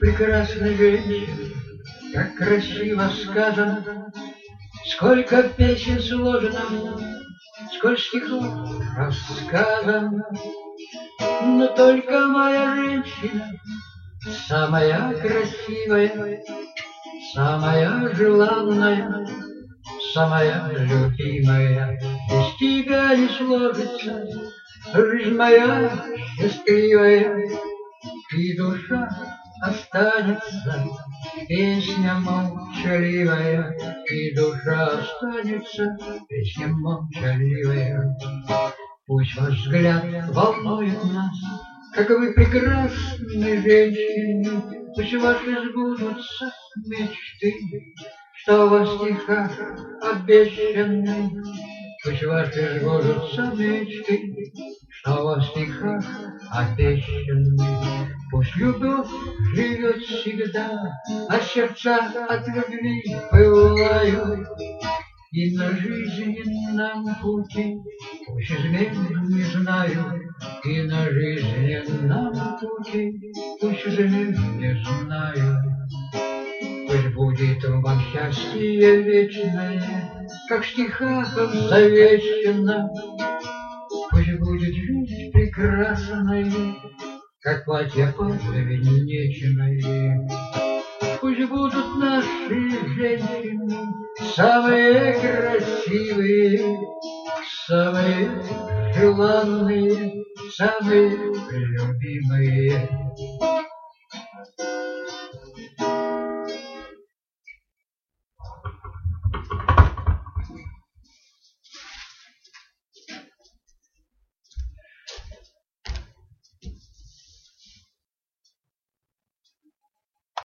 прекрасной женщины, как красиво сказано, сколько песен сложено, сколько стихов рассказано, но только моя женщина самая красивая, самая желанная, самая любимая. Без тебя не сложится жизнь моя счастливая, и душа останется песня молчаливая, и душа останется песня молчаливая. Пусть ваш взгляд волнует нас, как вы прекрасны, женщины, пусть ваши сбудутся мечты, что во стихах обещаны. Пусть ваши сбудутся мечты, что во стихах обещаны. Пусть любовь живет всегда, а сердца от любви пылают, и на жизненном пути пусть измен не знаю, и на жизненном пути пусть измен не знаю. Пусть будет вам счастье вечное, как в стихах завещано. Пусть будет жизнь прекрасной, как платье подвенечное. Пусть будут наши женщины самые красивые, самые желанные, самые любимые.